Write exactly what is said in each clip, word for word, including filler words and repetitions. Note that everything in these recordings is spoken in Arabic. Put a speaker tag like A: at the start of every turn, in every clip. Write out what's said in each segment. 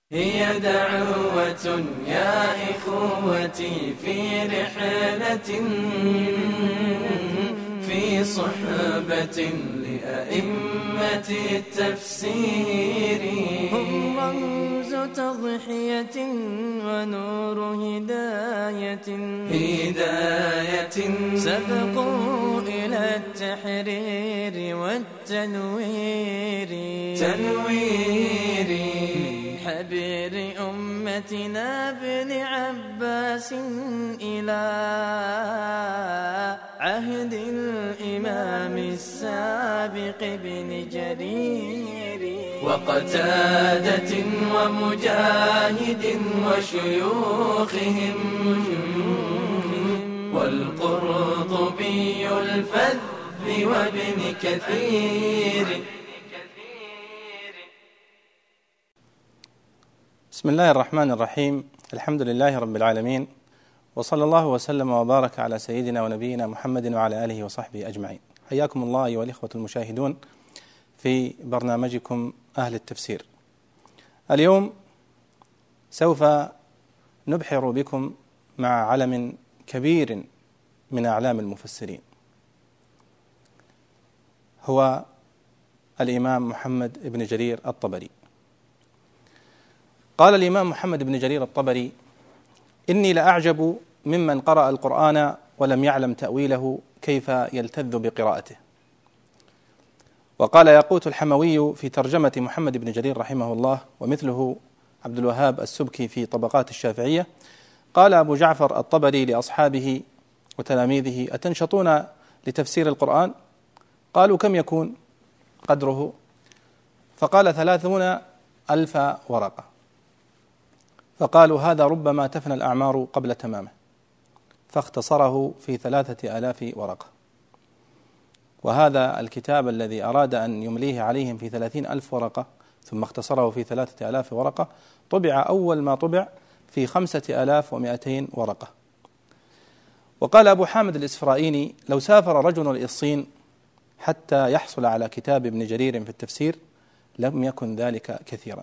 A: هي دعوة يا إخوتي في رحلة في صحبة لأئمة التفسير،
B: هم رمز تضحية ونور هداية
A: هداية
B: سبقوا إلى التحرير والتنوير
A: تنوير
B: حبير أمتنا ابن عباس إلى عهد الإمام السابق بن جرير
A: وقتادة ومجاهد وشيوخهم والقرطبي الفذ وابن كثير.
C: بسم الله الرحمن الرحيم. الحمد لله رب العالمين، وصلى الله وسلم وبارك على سيدنا ونبينا محمد وعلى آله وصحبه أجمعين. حياكم الله أيها الإخوة المشاهدون في برنامجكم أهل التفسير. اليوم سوف نبحر بكم مع علم كبير من أعلام المفسرين، هو الإمام محمد بن جرير الطبري. قال الإمام محمد بن جرير الطبري: إني لأعجب ممن قرأ القرآن ولم يعلم تأويله كيف يلتذ بقراءته. وقال ياقوت الحموي في ترجمة محمد بن جرير رحمه الله، ومثله عبد الوهاب السبكي في طبقات الشافعية، قال أبو جعفر الطبري لأصحابه وتلاميذه: أتنشطون لتفسير القرآن؟ قالوا: كم يكون قدره؟ فقال: ثلاثون ألف ورقة. فقالوا: هذا ربما تفنى الأعمار قبل تمامه، فاختصره في ثلاثة آلاف ورقة. وهذا الكتاب الذي أراد أن يمليه عليهم في ثلاثين ألف ورقة ثم اختصره في ثلاثة آلاف ورقة، طبع أول ما طبع في خمسة آلاف ومائتين ورقة. وقال أبو حامد الإسفرائيني: لو سافر رجل إلى الصين حتى يحصل على كتاب ابن جرير في التفسير لم يكن ذلك كثيرا.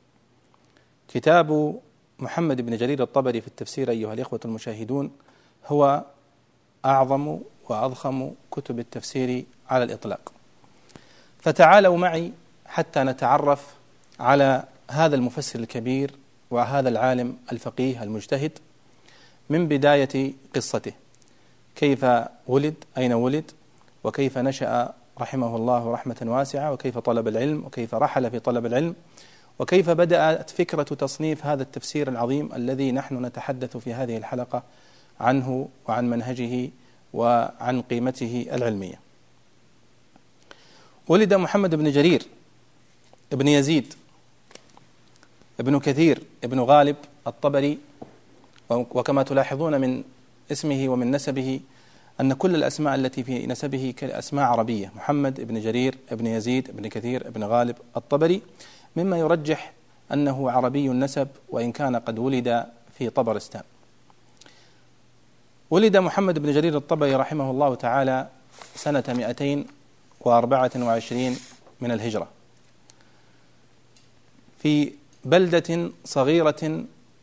C: كتاب محمد بن جرير الطبري في التفسير أيها الإخوة المشاهدون هو أعظم وأضخم كتب التفسير على الإطلاق. فتعالوا معي حتى نتعرف على هذا المفسر الكبير وهذا العالم الفقيه المجتهد من بداية قصته، كيف ولد، أين ولد، وكيف نشأ رحمه الله رحمة واسعة، وكيف طلب العلم، وكيف رحل في طلب العلم، وكيف بدأت فكرة تصنيف هذا التفسير العظيم الذي نحن نتحدث في هذه الحلقة عنه وعن منهجه وعن قيمته العلمية. ولد محمد بن جرير ابن يزيد ابن كثير ابن غالب الطبري، وكما تلاحظون من اسمه ومن نسبه أن كل الأسماء التي في نسبه كأسماء عربية: محمد ابن جرير ابن يزيد ابن كثير ابن غالب الطبري، مما يرجح أنه عربي النسب وإن كان قد ولد في طبرستان. ولد محمد بن جرير الطبري رحمه الله تعالى سنة مئتين وأربعة وعشرين من الهجرة في بلدة صغيرة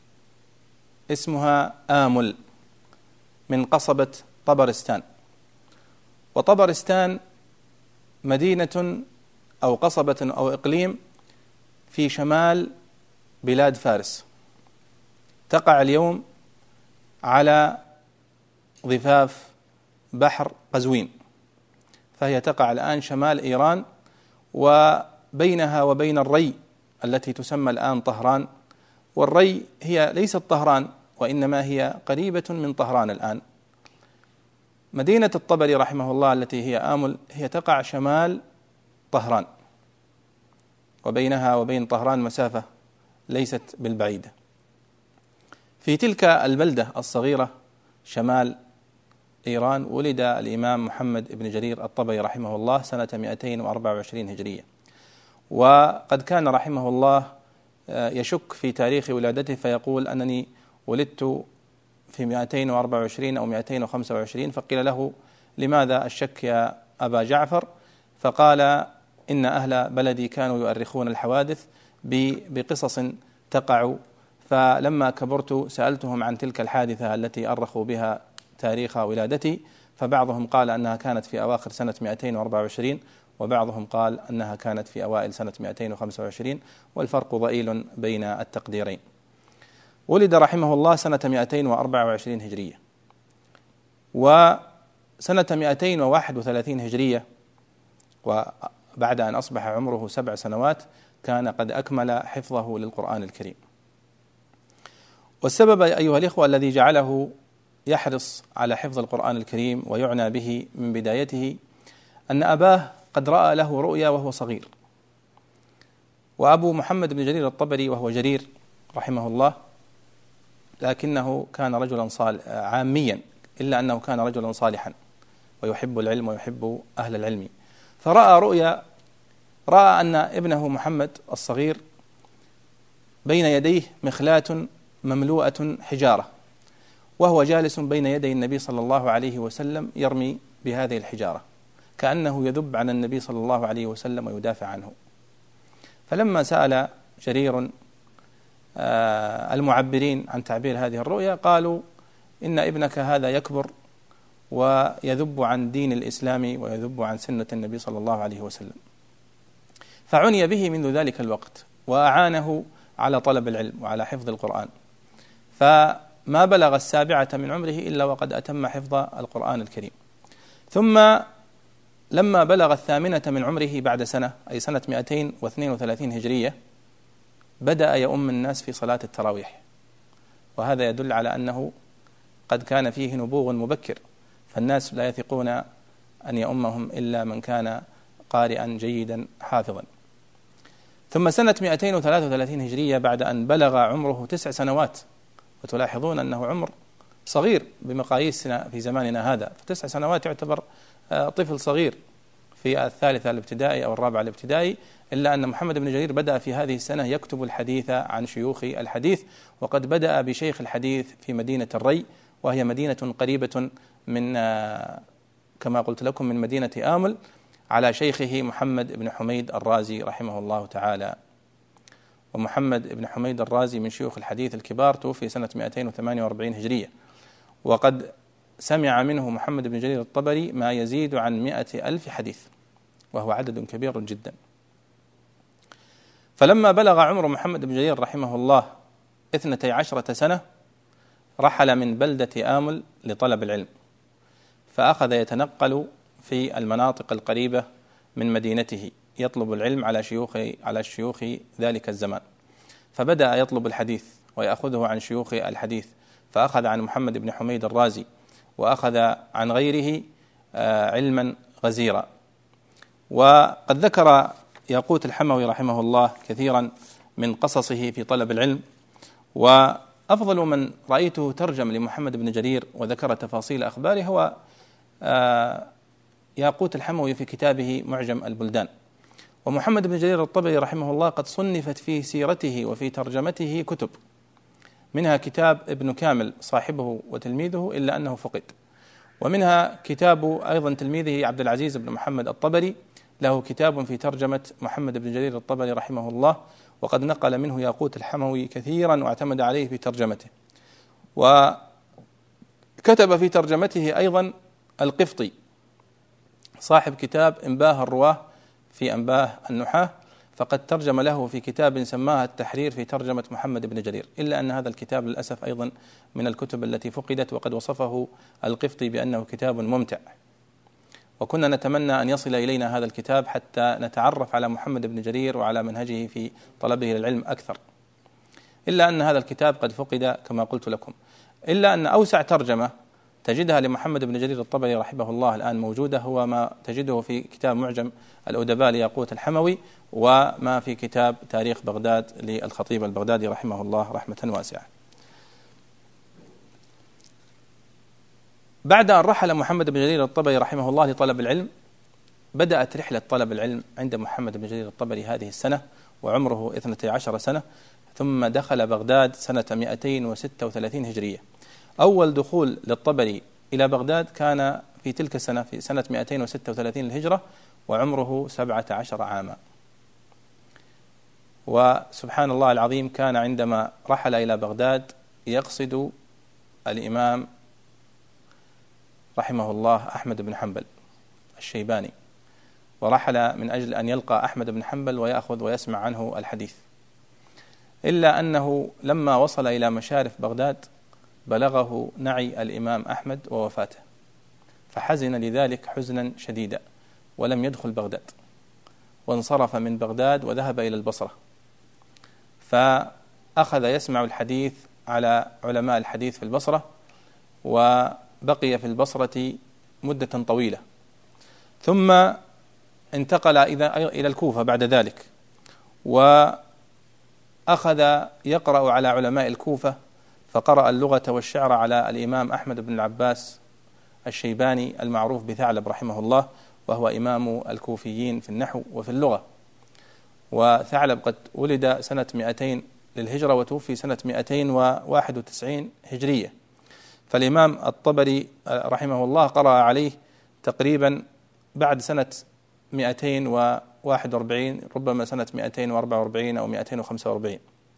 C: اسمها آمل من قصبة طبرستان. وطبرستان مدينة أو قصبة أو إقليم في شمال بلاد فارس، تقع اليوم على ضفاف بحر قزوين، فهي تقع الآن شمال إيران، وبينها وبين الري التي تسمى الآن طهران. والري هي ليست طهران وإنما هي قريبة من طهران الآن. مدينة الطبري رحمه الله التي هي آمل هي تقع شمال طهران، وبينها وبين طهران مسافة ليست بالبعيدة. في تلك البلدة الصغيرة شمال إيران ولد الإمام محمد بن جرير الطبري رحمه الله سنة مئتين وأربعة وعشرين هجرية. وقد كان رحمه الله يشك في تاريخ ولادته فيقول أنني ولدت في مئتين وأربعة وعشرين أو مئتين وخمسة وعشرين. فقيل له: لماذا الشك يا أبا جعفر؟ فقال: إن أهل بلدي كانوا يؤرخون الحوادث بقصص تقع. فلما كبرت سألتهم عن تلك الحادثة التي أرخوا بها تاريخ ولادتي، فبعضهم قال أنها كانت في أواخر سنة مئتين وأربعة وعشرين، وبعضهم قال أنها كانت في أوائل سنة مئتين وخمسة وعشرين، والفرق ضئيل بين التقديرين. ولد رحمه الله سنة مئتين وأربعة وعشرين هجرية، وسنة مئتين وواحد وثلاثين هجرية، وبعد أن أصبح عمره سبع سنوات كان قد أكمل حفظه للقرآن الكريم. والسبب أيها الإخوة الذي جعله يحرص على حفظ القرآن الكريم ويعنى به من بدايته أن أباه قد رأى له رؤيا وهو صغير. وأبو محمد بن جرير الطبري وهو جرير رحمه الله، لكنه كان رجلا صالح عاميا، إلا أنه كان رجلا صالحا ويحب العلم ويحب أهل العلم. فرأى رؤيا، رأى أن ابنه محمد الصغير بين يديه مخلاة مملوءة حجارة، وهو جالس بين يدي النبي صلى الله عليه وسلم يرمي بهذه الحجارة كأنه يذب عن النبي صلى الله عليه وسلم ويدافع عنه. فلما سأل جرير المعبرين عن تعبير هذه الرؤيا قالوا إن ابنك هذا يكبر ويذب عن دين الإسلام ويذب عن سنة النبي صلى الله عليه وسلم. فعني به منذ ذلك الوقت وأعانه على طلب العلم وعلى حفظ القرآن، فما بلغ السابعة من عمره إلا وقد أتم حفظ القرآن الكريم. ثم لما بلغ الثامنة من عمره بعد سنة، أي سنة مئتين واثنين وثلاثين هجرية، بدأ يؤم الناس في صلاة التراويح، وهذا يدل على أنه قد كان فيه نبوغ مبكر، فالناس لا يثقون أن يؤمهم إلا من كان قارئا جيدا حافظا. ثم سنة مئتين وثلاثة وثلاثين هجرية بعد أن بلغ عمره تسع سنوات، وتلاحظون أنه عمر صغير بمقاييسنا في زماننا هذا، فتسع سنوات يعتبر طفل صغير في الثالثة الابتدائي أو الرابعة الابتدائي، إلا أن محمد بن جرير بدأ في هذه السنة يكتب الحديث عن شيوخ الحديث، وقد بدأ بشيخ الحديث في مدينة الري، وهي مدينة قريبة من كما قلت لكم من مدينة آمل، على شيخه محمد بن حميد الرازي رحمه الله تعالى. ومحمد بن حميد الرازي من شيوخ الحديث الكبار، توفي سنة مئتين وثمانية وأربعين هجرية، وقد سمع منه محمد بن جرير الطبري ما يزيد عن مئة ألف حديث، وهو عدد كبير جدا. فلما بلغ عمر محمد بن جرير رحمه الله اثنتي عشرة سنة رحل من بلدة آمل لطلب العلم، فأخذ يتنقل في المناطق القريبة من مدينته يطلب العلم على شيوخ على الشيوخ ذلك الزمان. فبدأ يطلب الحديث ويأخذه عن شيوخ الحديث، فأخذ عن محمد بن حميد الرازي وأخذ عن غيره علما غزيرا. وقد ذكر ياقوت الحموي رحمه الله كثيرا من قصصه في طلب العلم، وأفضل من رأيته ترجم لمحمد بن جرير وذكر تفاصيل أخباره هو ياقوت الحموي في كتابه معجم البلدان. ومحمد بن جرير الطبري رحمه الله قد صنفت في سيرته وفي ترجمته كتب، منها كتاب ابن كامل صاحبه وتلميذه إلا أنه فقد، ومنها كتاب أيضا تلميذه عبد العزيز بن محمد الطبري، له كتاب في ترجمة محمد بن جرير الطبري رحمه الله، وقد نقل منه ياقوت الحموي كثيرا واعتمد عليه في ترجمته. وكتب في ترجمته أيضا القفطي صاحب كتاب إنباه الرواه في أنباه النحاة، فقد ترجم له في كتاب سماه التحرير في ترجمة محمد بن جرير، إلا أن هذا الكتاب للأسف أيضا من الكتب التي فقدت، وقد وصفه القفطي بأنه كتاب ممتع، وكنا نتمنى أن يصل إلينا هذا الكتاب حتى نتعرف على محمد بن جرير وعلى منهجه في طلبه للعلم أكثر، إلا أن هذا الكتاب قد فقد كما قلت لكم. إلا أن أوسع ترجمة تجدها لمحمد بن جرير الطبري رحمه الله الآن موجودة، هو ما تجده في كتاب معجم الأدباء لياقوت الحموي، وما في كتاب تاريخ بغداد للخطيب البغدادي رحمه الله رحمة واسعة. بعد أن رحل محمد بن جرير الطبري رحمه الله لطلب العلم، بدأت رحلة طلب العلم عند محمد بن جرير الطبري هذه السنة وعمره اثنتي عشر سنة، ثم دخل بغداد سنة مئتين وستة وثلاثين هجرية. أول دخول للطبري إلى بغداد كان في تلك السنة في سنة مئتين وستة وثلاثين الهجرة، وعمره سبعة عشر عاما. وسبحان الله العظيم كان عندما رحل إلى بغداد يقصد الإمام رحمه الله أحمد بن حنبل الشيباني، ورحل من أجل أن يلقى أحمد بن حنبل ويأخذ ويسمع عنه الحديث، إلا أنه لما وصل إلى مشارف بغداد بلغه نعي الإمام أحمد ووفاته، فحزن لذلك حزنا شديدا ولم يدخل بغداد، وانصرف من بغداد وذهب إلى البصرة، فأخذ يسمع الحديث على علماء الحديث في البصرة، وبقي في البصرة مدة طويلة، ثم انتقل إلى الكوفة بعد ذلك، وأخذ يقرأ على علماء الكوفة، فقرأ اللغة والشعر على الإمام أحمد بن العباس الشيباني المعروف بثعلب رحمه الله، وهو إمام الكوفيين في النحو وفي اللغة. وثعلب قد ولد سنة مئتين للهجرة وتوفي سنة مئتين وواحد وتسعين هجرية، فالإمام الطبري رحمه الله قرأ عليه تقريبا بعد سنة مئتين وواحد وأربعين، ربما سنة مئتين وأربعة وأربعين أو مئتين وخمسة وأربعين.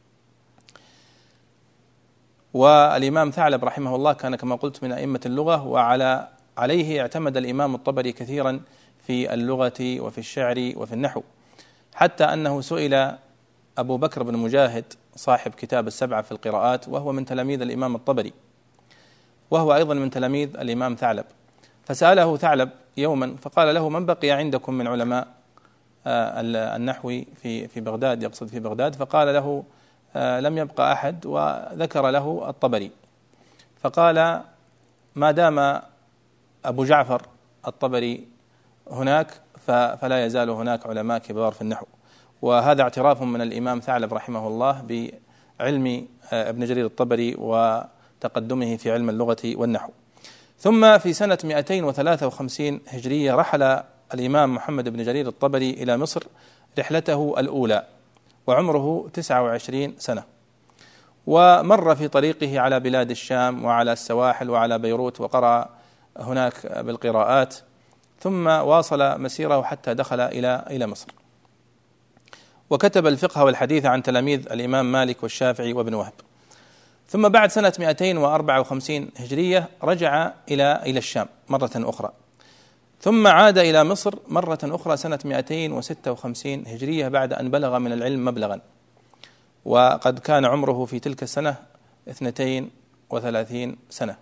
C: والإمام ثعلب رحمه الله كان كما قلت من أئمة اللغة، وعلى عليه اعتمد الإمام الطبري كثيرا في اللغة وفي الشعر وفي النحو، حتى أنه سئل أبو بكر بن مجاهد صاحب كتاب السبعة في القراءات، وهو من تلاميذ الإمام الطبري، وهو أيضا من تلاميذ الإمام ثعلب، فسأله ثعلب يوما فقال له: من بقي عندكم من علماء النحو في في بغداد؟ يقصد في بغداد. فقال له: لم يبقى أحد، وذكر له الطبري، فقال: ما دام أبو جعفر الطبري هناك فلا يزال هناك علماء كبار في النحو. وهذا اعتراف من الإمام ثعلب رحمه الله بعلم ابن جرير الطبري وتقدمه في علم اللغة والنحو. ثم في سنة مئتين وثلاثة وخمسين هجرية رحل الإمام محمد بن جرير الطبري إلى مصر رحلته الأولى، وعمره تسعة وعشرين سنة، ومر في طريقه على بلاد الشام وعلى السواحل وعلى بيروت، وقرأ هناك بالقراءات، ثم واصل مسيره حتى دخل إلى إلى مصر، وكتب الفقه والحديث عن تلاميذ الإمام مالك والشافعي وابن وهب. ثم بعد سنة مئتين وأربعة وخمسين هجرية رجع إلى إلى الشام مرة أخرى، ثم عاد إلى مصر مرة أخرى سنة مئتين وستة وخمسين هجرية بعد أن بلغ من العلم مبلغا، وقد كان عمره في تلك السنة اثنتين وثلاثين سنة.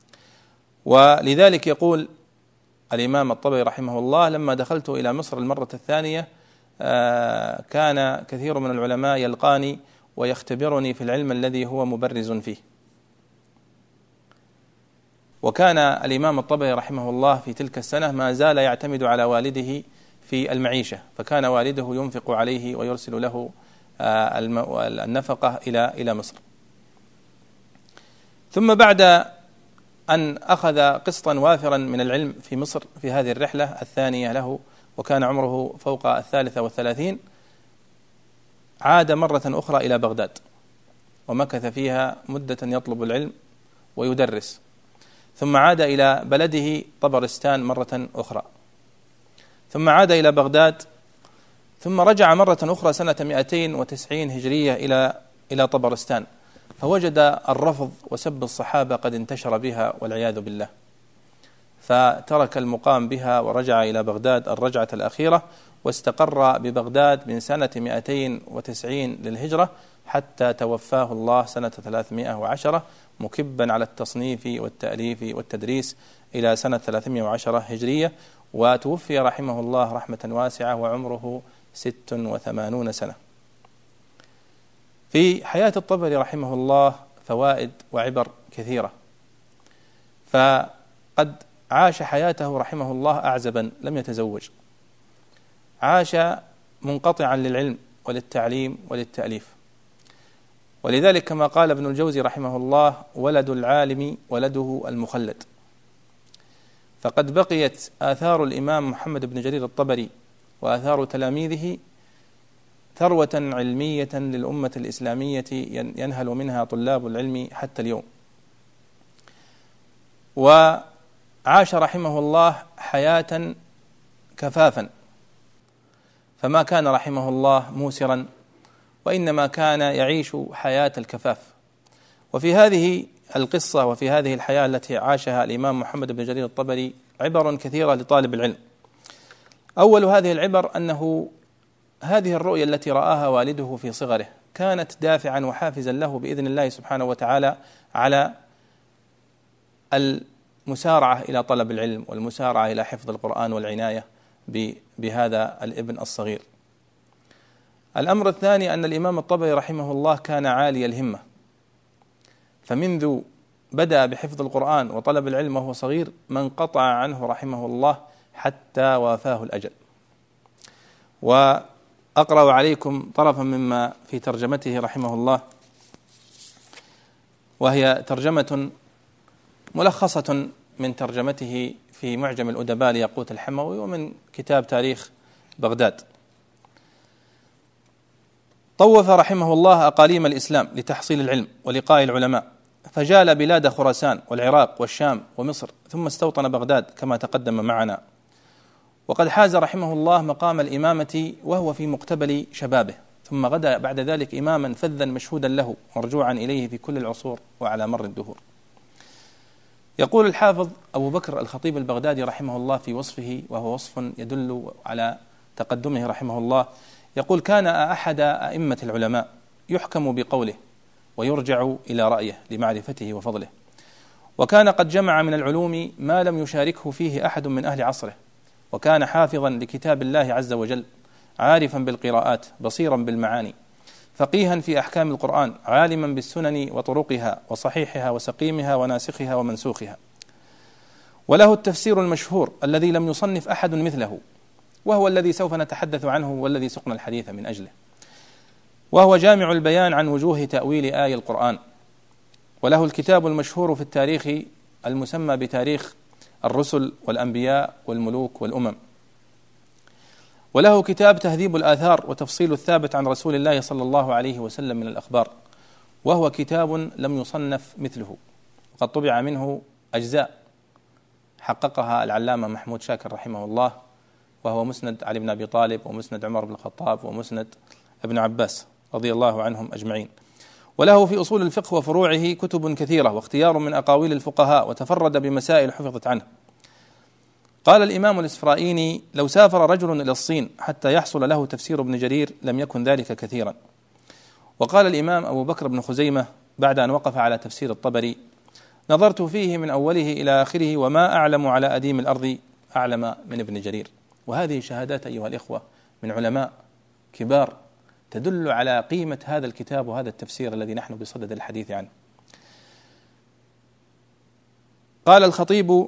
C: ولذلك يقول الإمام الطبري رحمه الله: لما دخلت إلى مصر المرة الثانية كان كثير من العلماء يلقاني ويختبرني في العلم الذي هو مبرز فيه. وكان الإمام الطبري رحمه الله في تلك السنة ما زال يعتمد على والده في المعيشة، فكان والده ينفق عليه ويرسل له النفقة إلى إلى مصر. ثم بعد أن أخذ قسطا وافرا من العلم في مصر في هذه الرحلة الثانية له، وكان عمره فوق الثالثة والثلاثين، عاد مرة أخرى إلى بغداد، ومكث فيها مدة يطلب العلم ويدرس، ثم عاد إلى بلده طبرستان مرة أخرى، ثم عاد إلى بغداد، ثم رجع مرة أخرى سنة مئتين وتسعين هجرية إلى إلى طبرستان، فوجد الرفض وسب الصحابة قد انتشر بها والعياذ بالله، فترك المقام بها ورجع إلى بغداد الرجعة الأخيرة، واستقر ببغداد من سنة مئتين وتسعين للهجرة حتى توفاه الله سنة ثلاثمائة وعشرة، مكبا على التصنيف والتأليف والتدريس إلى سنة ثلاثمائة وعشرة هجرية، وتوفي رحمه الله رحمة واسعة وعمره ست وثمانون سنة. في حياة الطبري رحمه الله فوائد وعبر كثيرة، فقد عاش حياته رحمه الله أعزبا، لم يتزوج، عاش منقطعا للعلم وللتعليم وللتأليف، ولذلك كما قال ابن الجوزي رحمه الله: ولد العالم ولده المخلد. فقد بقيت آثار الإمام محمد بن جرير الطبري وآثار تلاميذه ثروة علمية للأمة الإسلامية ينهل منها طلاب العلم حتى اليوم. وعاش رحمه الله حياة كفافا، فما كان رحمه الله موسرا وإنما كان يعيش حياة الكفاف. وفي هذه القصة وفي هذه الحياة التي عاشها الإمام محمد بن جرير الطبري عبر كثيرة لطالب العلم. أول هذه العبر أنه هذه الرؤيا التي رآها والده في صغره كانت دافعا وحافزا له بإذن الله سبحانه وتعالى على المسارعة إلى طلب العلم والمسارعة إلى حفظ القرآن والعناية بهذا الابن الصغير. الأمر الثاني أن الإمام الطبري رحمه الله كان عالي الهمة، فمنذ بدأ بحفظ القرآن وطلب العلم وهو صغير ما انقطع عنه رحمه الله حتى وافاه الأجل. وأقرأ عليكم طرفا مما في ترجمته رحمه الله، وهي ترجمة ملخصة من ترجمته في معجم الأدباء لياقوت الحموي ومن كتاب تاريخ بغداد. طوف رحمه الله أقاليم الإسلام لتحصيل العلم ولقاء العلماء، فجال بلاد خراسان والعراق والشام ومصر، ثم استوطن بغداد كما تقدم معنا. وقد حاز رحمه الله مقام الإمامة وهو في مقتبل شبابه، ثم غدا بعد ذلك إماما فذا مشهودا له مرجوعا إليه في كل العصور وعلى مر الدهور. يقول الحافظ أبو بكر الخطيب البغدادي رحمه الله في وصفه، وهو وصف يدل على تقدمه رحمه الله، يقول: كان أحد أئمة العلماء يحكم بقوله ويرجع إلى رأيه لمعرفته وفضله، وكان قد جمع من العلوم ما لم يشاركه فيه أحد من أهل عصره، وكان حافظا لكتاب الله عز وجل، عارفا بالقراءات، بصيرا بالمعاني، فقيها في أحكام القرآن، عالما بالسنن وطرقها وصحيحها وسقيمها وناسخها ومنسوخها. وله التفسير المشهور الذي لم يصنف أحد مثله، وهو الذي سوف نتحدث عنه والذي سقنا الحديث من أجله، وهو جامع البيان عن وجوه تأويل آي القرآن. وله الكتاب المشهور في التاريخ المسمى بتاريخ الرسل والأنبياء والملوك والأمم. وله كتاب تهذيب الآثار وتفصيل الثابت عن رسول الله صلى الله عليه وسلم من الأخبار، وهو كتاب لم يصنف مثله، وقد طبع منه أجزاء حققها العلامة محمود شاكر رحمه الله، وهو مسند علي بن أبي طالب ومسند عمر بن الخطاب ومسند ابن عباس رضي الله عنهم أجمعين. وله في أصول الفقه وفروعه كتب كثيرة واختيار من أقاويل الفقهاء، وتفرد بمسائل حفظت عنه. قال الإمام الإسفرائيني: لو سافر رجل إلى الصين حتى يحصل له تفسير ابن جرير لم يكن ذلك كثيرا. وقال الإمام أبو بكر بن خزيمة بعد أن وقف على تفسير الطبري: نظرت فيه من أوله إلى آخره وما أعلم على أديم الأرض أعلم من ابن جرير. وهذه شهادات أيها الإخوة من علماء كبار تدل على قيمة هذا الكتاب وهذا التفسير الذي نحن بصدد الحديث عنه. قال الخطيب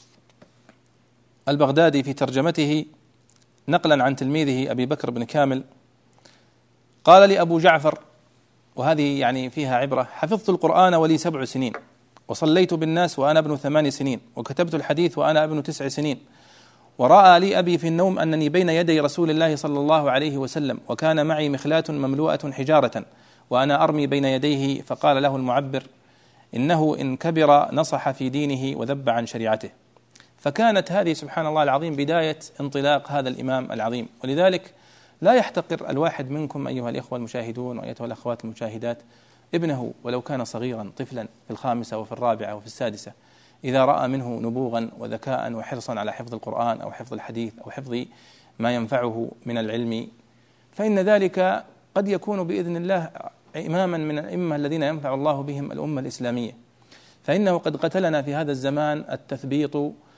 C: البغدادي في ترجمته نقلا عن تلميذه أبي بكر بن كامل: قال لي أبو جعفر، وهذه يعني فيها عبرة: حفظت القرآن ولي سبع سنين، وصليت بالناس وأنا ابن ثمان سنين، وكتبت الحديث وأنا ابن تسع سنين، ورأى لي أبي في النوم أنني بين يدي رسول الله صلى الله عليه وسلم، وكان معي مخلاة مملوءة حجارة وأنا أرمي بين يديه، فقال له المعبر: إنه إن كبر نصح في دينه وذب عن شريعته. فكانت هذه سبحان الله العظيم بداية انطلاق هذا الإمام العظيم. ولذلك لا يحتقر الواحد منكم أيها الإخوة المشاهدون وأيتها الأخوات المشاهدات ابنه ولو كان صغيرا طفلا في الخامسة وفي الرابعة وفي السادسة، إذا رأى منه نبوغا وذكاء وحرصا على حفظ القرآن أو حفظ الحديث أو حفظ ما ينفعه من العلم، فإن ذلك قد يكون بإذن الله إماما من الأئمة الذين ينفع الله بهم الأمة الإسلامية. فإنه قد قتلنا في هذا الزمان التثبيط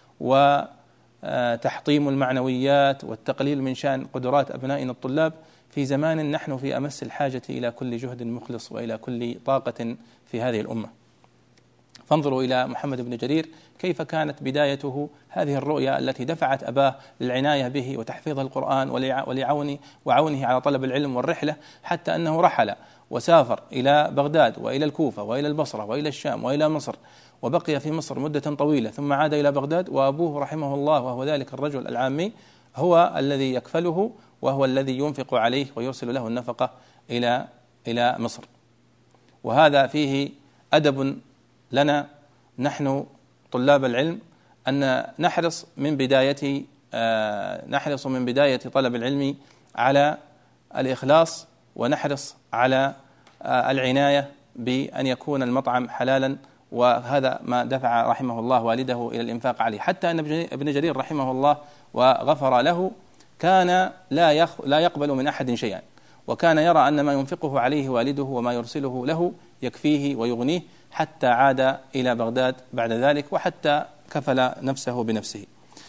C: وتحطيم المعنويات والتقليل من شأن قدرات أبنائنا الطلاب في زمان نحن في أمس الحاجة إلى كل جهد مخلص وإلى كل طاقة في هذه الأمة. فانظروا إلى محمد بن جرير كيف كانت بدايته هذه الرؤيا التي دفعت أباه للعناية به وتحفيظ القرآن ولعونه وعونه على طلب العلم والرحلة، حتى أنه رحل وسافر إلى بغداد وإلى الكوفة وإلى البصرة وإلى الشام وإلى مصر، وبقي في مصر مدة طويلة، ثم عاد إلى بغداد، وأبوه رحمه الله وهو ذلك الرجل العامي هو الذي يكفله وهو الذي ينفق عليه ويرسل له النفقة إلى إلى مصر. وهذا فيه أدب لنا نحن طلاب العلم أن نحرص من بداية نحرص من بداية طلب العلم على الإخلاص ونحرص على العناية بأن يكون المطعم حلالا، وهذا ما دفع رحمه الله والده إلى الإنفاق عليه. حتى أن ابن جرير رحمه الله وغفر له كان لا لا يقبل من أحد شيئا، وكان يرى أن ما ينفقه عليه والده وما يرسله له يكفيه ويغنيه، حتى عاد إلى بغداد بعد ذلك وحتى كفل نفسه بنفسه.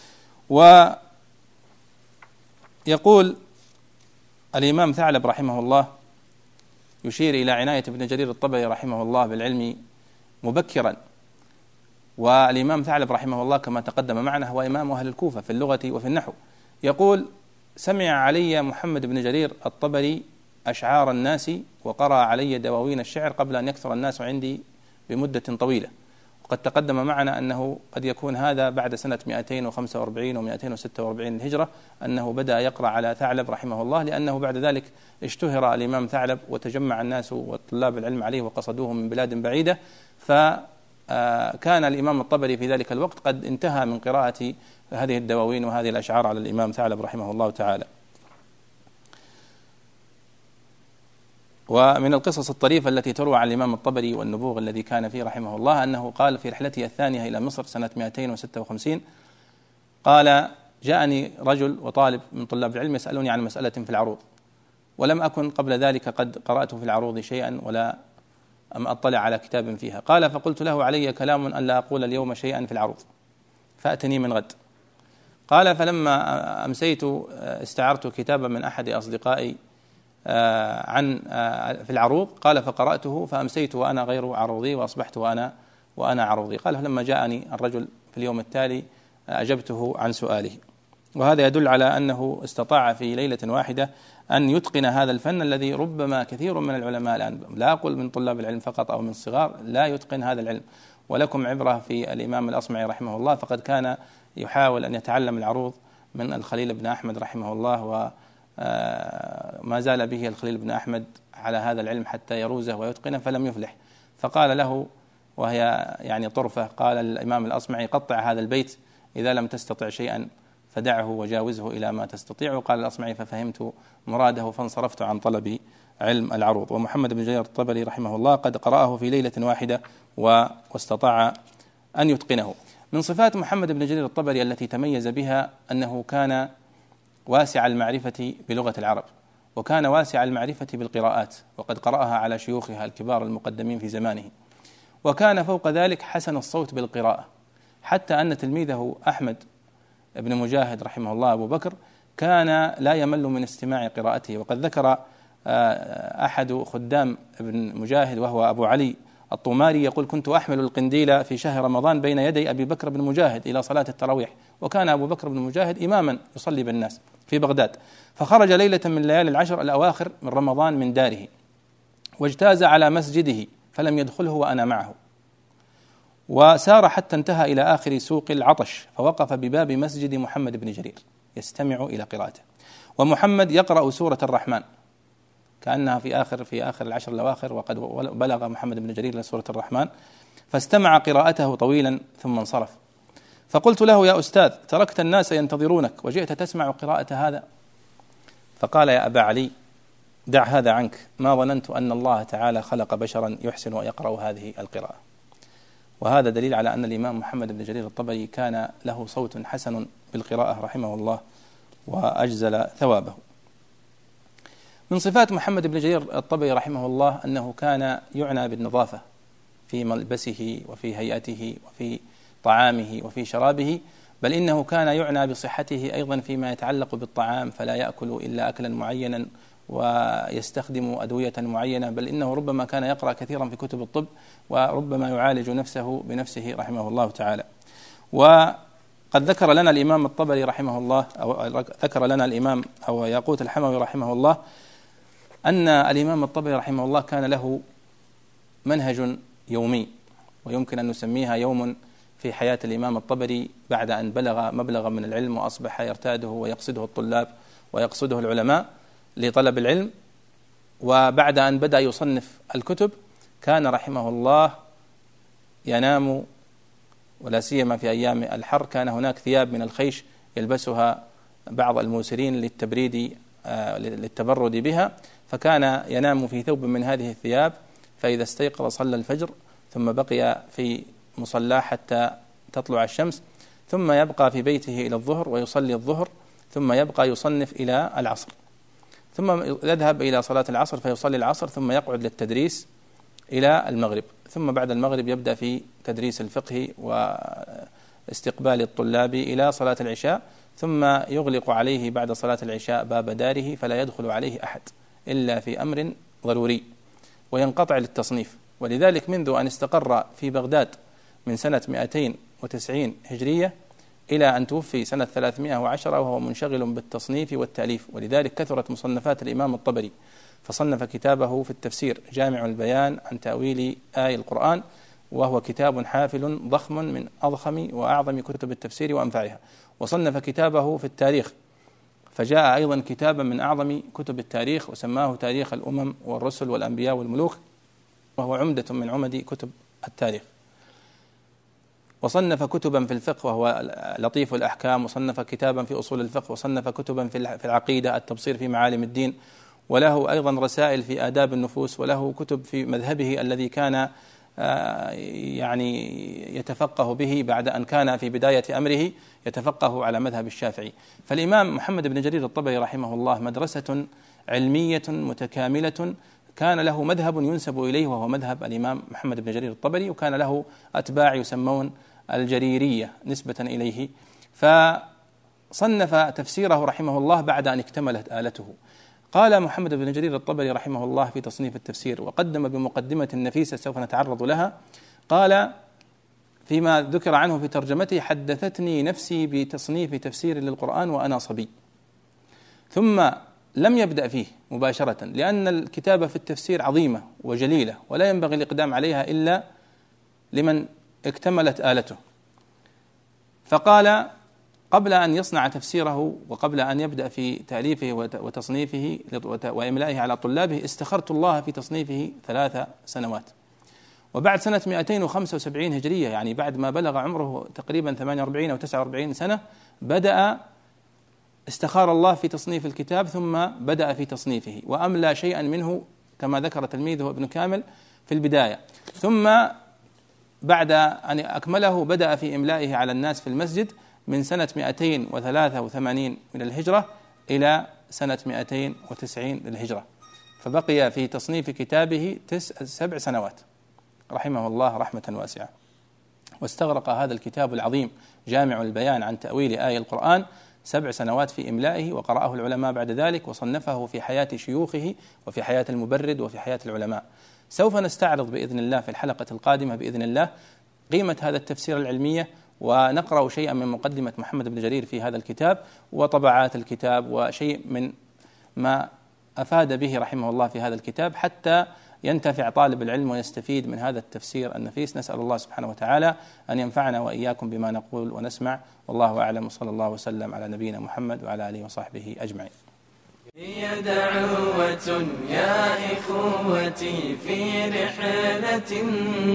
C: ويقول الإمام ثعلب رحمه الله يشير إلى عناية ابن جرير الطبري رحمه الله بالعلم مبكرا، والإمام ثعلب رحمه الله كما تقدم معنا هو إمام أهل الكوفة في اللغة وفي النحو. يقول: سمع علي محمد بن جرير الطبري أشعار الناس وقرأ علي دواوين الشعر قبل أن يكثر الناس عندي بمدة طويلة. وقد تقدم معنا أنه قد يكون هذا بعد سنة مئتين وخمسة وأربعين ومئتين وستة وأربعين الهجرة أنه بدأ يقرأ على ثعلب رحمه الله، لأنه بعد ذلك اشتهر الإمام ثعلب وتجمع الناس وطلاب العلم عليه وقصدوه من بلاد بعيدة، فكان الإمام الطبري في ذلك الوقت قد انتهى من قراءة هذه الدواوين وهذه الأشعار على الإمام ثعلب رحمه الله تعالى. ومن القصص الطريفة التي تروى عن الإمام الطبري والنبوغ الذي كان فيه رحمه الله أنه قال في رحلته الثانية إلى مصر سنة مئتين وستة وخمسين، قال: جاءني رجل وطالب من طلاب العلم يسألوني عن مسألة في العروض، ولم أكن قبل ذلك قد قرأت في العروض شيئا ولا أم أطلع على كتاب فيها. قال: فقلت له: علي كلام أن لا أقول اليوم شيئا في العروض، فأتني من غد. قال: فلما أمسيت استعرت كتابا من أحد أصدقائي عن في العروض، قال: فقرأته فأمسيت وأنا غير عروضي وأصبحت وأنا وأنا عروضي. قال: فلما جاءني الرجل في اليوم التالي أجبته عن سؤاله. وهذا يدل على أنه استطاع في ليلة واحدة أن يتقن هذا الفن الذي ربما كثير من العلماء الآن، لا أقول من طلاب العلم فقط أو من الصغار، لا يتقن هذا العلم. ولكم عبرة في الإمام الأصمعي رحمه الله، فقد كان يحاول أن يتعلم العروض من الخليل بن أحمد رحمه الله، وما زال به الخليل بن أحمد على هذا العلم حتى يروزه ويتقنه فلم يفلح. فقال له وهي يعني طرفة، قال الإمام الأصمعي: قطع هذا البيت، إذا لم تستطع شيئا فدعه وجاوزه إلى ما تستطيع. وقال الأصمعي: ففهمت مراده فانصرفت عن طلب علم العروض. ومحمد بن جرير الطبري رحمه الله قد قرأه في ليلة واحدة واستطاع أن يتقنه. من صفات محمد بن جرير الطبري التي تميز بها أنه كان واسع المعرفة بلغة العرب، وكان واسع المعرفة بالقراءات، وقد قرأها على شيوخها الكبار المقدمين في زمانه. وكان فوق ذلك حسن الصوت بالقراءة، حتى أن تلميذه أحمد بن مجاهد رحمه الله أبو بكر كان لا يمل من استماع قراءته. وقد ذكر أحد خدام ابن مجاهد وهو أبو علي الطوماري يقول: كنت أحمل القنديل في شهر رمضان بين يدي أبي بكر بن مجاهد إلى صلاة التراويح، وكان أبو بكر بن مجاهد إماما يصلي بالناس في بغداد. فخرج ليلة من ليالي العشر الأواخر من رمضان من داره، واجتاز على مسجده فلم يدخله وأنا معه، وسار حتى انتهى إلى آخر سوق العطش، فوقف بباب مسجد محمد بن جرير يستمع إلى قراءته، ومحمد يقرأ سورة الرحمن كأنها في آخر في آخر العشر الأواخر، وقد بلغ محمد بن جرير لسورة الرحمن، فاستمع قراءته طويلا ثم انصرف. فقلت له: يا أستاذ، تركت الناس ينتظرونك وجئت تسمع قراءة هذا؟ فقال: يا أبا علي، دع هذا عنك، ما ظننت أن الله تعالى خلق بشرا يحسن ويقرأ هذه القراءة. وهذا دليل على أن الإمام محمد بن جرير الطبري كان له صوت حسن بالقراءة رحمه الله وأجزل ثوابه. من صفات محمد بن جرير الطبري رحمه الله أنه كان يعنى بالنظافة في ملبسه وفي هيئته وفي طعامه وفي شرابه، بل إنه كان يعنى بصحته أيضا فيما يتعلق بالطعام، فلا يأكل إلا أكلا معينا ويستخدم أدوية معينة، بل إنه ربما كان يقرأ كثيرا في كتب الطب وربما يعالج نفسه بنفسه رحمه الله تعالى. وقد ذكر لنا الإمام الطبري رحمه الله أو ذكر لنا الإمام أو ياقوت الحموي رحمه الله أن الإمام الطبري رحمه الله كان له منهج يومي، ويمكن أن نسميها يوم في حياة الإمام الطبري بعد أن بلغ مبلغا من العلم وأصبح يرتاده ويقصده الطلاب ويقصده العلماء لطلب العلم. وبعد أن بدأ يصنف الكتب كان رحمه الله ينام، ولا سيما في أيام الحر كان هناك ثياب من الخيش يلبسها بعض الموسرين للتبريد للتبرد بها، فكان ينام في ثوب من هذه الثياب، فإذا استيقظ صلى الفجر ثم بقي في مصلاه حتى تطلع الشمس، ثم يبقى في بيته إلى الظهر ويصلي الظهر، ثم يبقى يصنف إلى العصر، ثم يذهب إلى صلاة العصر فيصلي العصر، ثم يقعد للتدريس إلى المغرب، ثم بعد المغرب يبدأ في تدريس الفقه واستقبال الطلاب إلى صلاة العشاء، ثم يغلق عليه بعد صلاة العشاء باب داره فلا يدخل عليه أحد إلا في أمر ضروري، وينقطع للتصنيف. ولذلك منذ أن استقر في بغداد من سنة مئتين وتسعين هجرية إلى أن توفي سنة ثلاثمائة وعشرة وهو منشغل بالتصنيف والتأليف، ولذلك كثرت مصنفات الإمام الطبري، فصنف كتابه في التفسير جامع البيان عن تأويل آي القرآن، وهو كتاب حافل ضخم من أضخم وأعظم كتب التفسير وأنفعها. وصنف كتابه في التاريخ، فجاء أيضا كتابا من أعظم كتب التاريخ وسماه تاريخ الأمم والرسل والأنبياء والملوك، وهو عمدة من عمد كتب التاريخ. وصنف كتبا في الفقه وهو لطيف الأحكام، وصنف كتابا في أصول الفقه، وصنف كتبا في العقيدة التبصير في معالم الدين، وله أيضا رسائل في آداب النفوس، وله كتب في مذهبه الذي كان يعني يتفقه به بعد أن كان في بداية أمره يتفقه على مذهب الشافعي. فالإمام محمد بن جرير الطبري رحمه الله مدرسة علمية متكاملة، كان له مذهب ينسب إليه وهو مذهب الإمام محمد بن جرير الطبري، وكان له أتباع يسمون الجريرية نسبة إليه، فصنف تفسيره رحمه الله بعد أن اكتملت آلته. قال محمد بن جرير الطبري رحمه الله في تصنيف التفسير، وقدم بمقدمة نفيسة سوف نتعرض لها، قال فيما ذكر عنه في ترجمته: حدثتني نفسي بتصنيف تفسير للقرآن وأنا صبي. ثم لم يبدأ فيه مباشرة، لأن الكتابة في التفسير عظيمة وجليلة ولا ينبغي الإقدام عليها إلا لمن اكتملت آلته. فقال قبل أن يصنع تفسيره وقبل أن يبدأ في تأليفه وتصنيفه وإملائه على طلابه استخرت الله في تصنيفه ثلاث سنوات. وبعد سنة مئتين وخمسة وسبعين هجرية، يعني بعد ما بلغ عمره تقريبا ثمانية وأربعين أو تسعة وأربعين سنة، بدأ استخار الله في تصنيف الكتاب، ثم بدأ في تصنيفه وأملى شيئا منه كما ذكر تلميذه ابن كامل في البداية، ثم بعد أن أكمله بدأ في إملائه على الناس في المسجد من سنة مئتين وثلاثة وثمانين من الهجرة إلى سنة مئتين وتسعين للهجرة، فبقي في تصنيف كتابه تسع سبع سنوات رحمه الله رحمة واسعة. واستغرق هذا الكتاب العظيم جامع البيان عن تأويل آي القرآن سبع سنوات في إملائه، وقرأه العلماء بعد ذلك، وصنفه في حياة شيوخه وفي حياة المبرد وفي حياة العلماء. سوف نستعرض بإذن الله في الحلقة القادمة بإذن الله قيمة هذا التفسير العلمية، ونقرأ شيئا من مقدمة محمد بن جرير في هذا الكتاب وطبعات الكتاب وشيء من ما أفاد به رحمه الله في هذا الكتاب، حتى ينتفع طالب العلم ويستفيد من هذا التفسير النفيس. نسأل الله سبحانه وتعالى أن ينفعنا وإياكم بما نقول ونسمع، والله أعلم، وصلى الله وسلم على نبينا محمد وعلى آله وصحبه أجمعين.
A: هي دعوة يا إخوتي في رحلة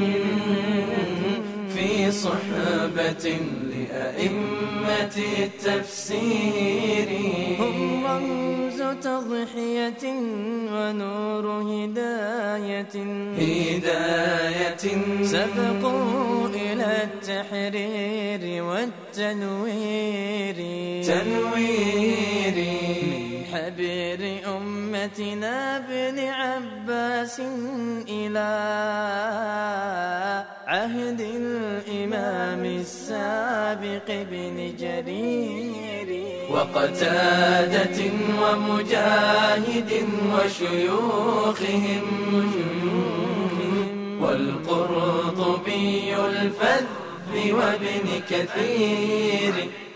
A: في صحبة لأئمة التفسير،
B: هم رمز تضحية ونور هداية
A: هداية
B: سبقوا إلى التحرير والتنوير
A: تنوير
B: حبر أمتنا ابن عباس إلى عهد الإمام السابق بن جرير،
A: وقتادة ومجاهد وشيوخهم والقرطبي الفذ وابن كثير.